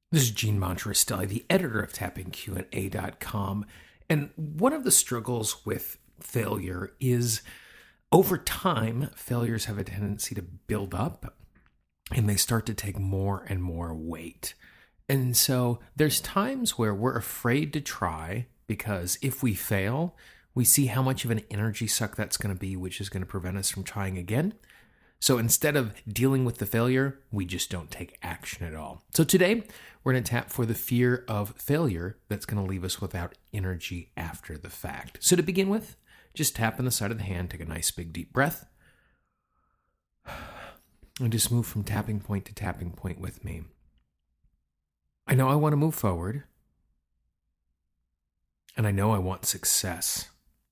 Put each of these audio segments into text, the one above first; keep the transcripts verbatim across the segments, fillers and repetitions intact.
This is Gene Monterestelli, the editor of tapping q and a dot com. And one of the struggles with failure is over time, failures have a tendency to build up and they start to take more and more weight. And so there's times where we're afraid to try because if we fail, we see how much of an energy suck that's going to be, which is going to prevent us from trying again. So instead of dealing with the failure, we just don't take action at all. So today, we're going to tap for the fear of failure that's going to leave us without energy after the fact. So to begin with, just tap on the side of the hand, take a nice big deep breath, and just move from tapping point to tapping point with me. I know I want to move forward, and I know I want success.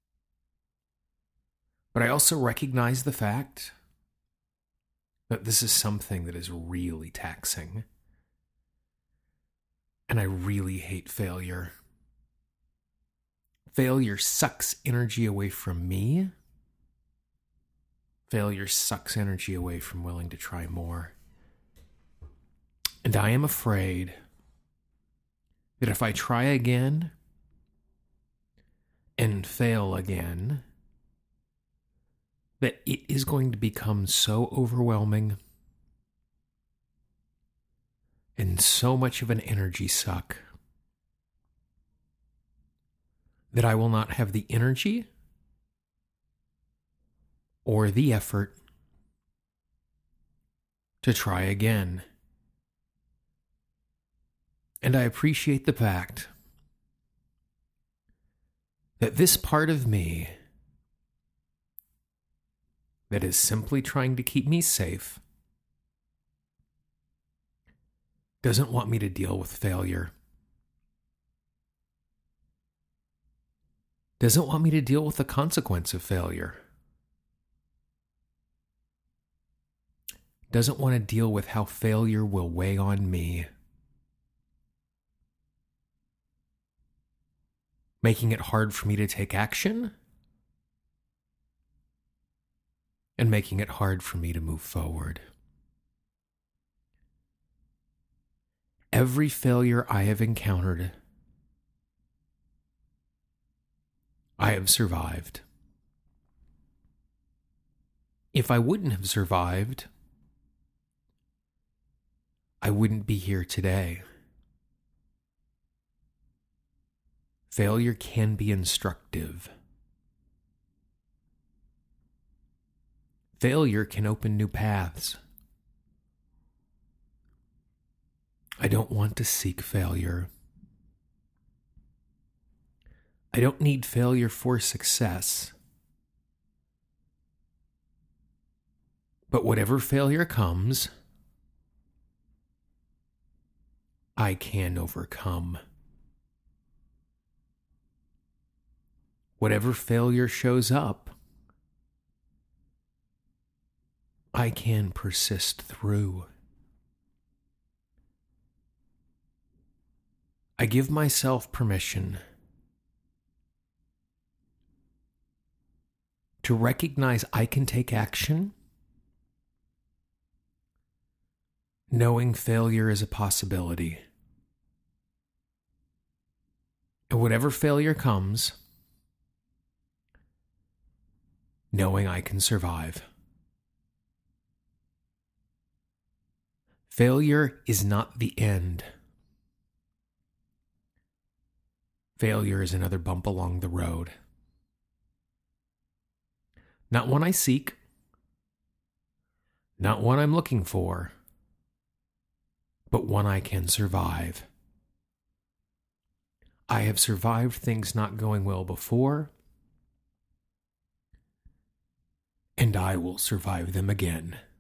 But I also recognize the fact that this is something that is really taxing. And I really hate failure. Failure sucks energy away from me. Failure sucks energy away from willing to try more. And I am afraid that if I try again and fail again, that it is going to become so overwhelming and so much of an energy suck that I will not have the energy or the effort to try again. And I appreciate the fact that this part of me that is simply trying to keep me safe doesn't want me to deal with failure. Doesn't want me to deal with the consequence of failure. Doesn't want to deal with how failure will weigh on me. Making it hard for me to take action. And making it hard for me to move forward. Every failure I have encountered, I have survived. If I wouldn't have survived, I wouldn't be here today. Failure can be instructive. Failure can open new paths. I don't want to seek failure. I don't need failure for success. But whatever failure comes, I can overcome. Whatever failure shows up, I can persist through. I give myself permission to recognize I can take action, knowing failure is a possibility. And whatever failure comes, knowing I can survive. Failure is not the end. Failure is another bump along the road. Not one I seek, not one I'm looking for, but one I can survive. I have survived things not going well before, and I will survive them again.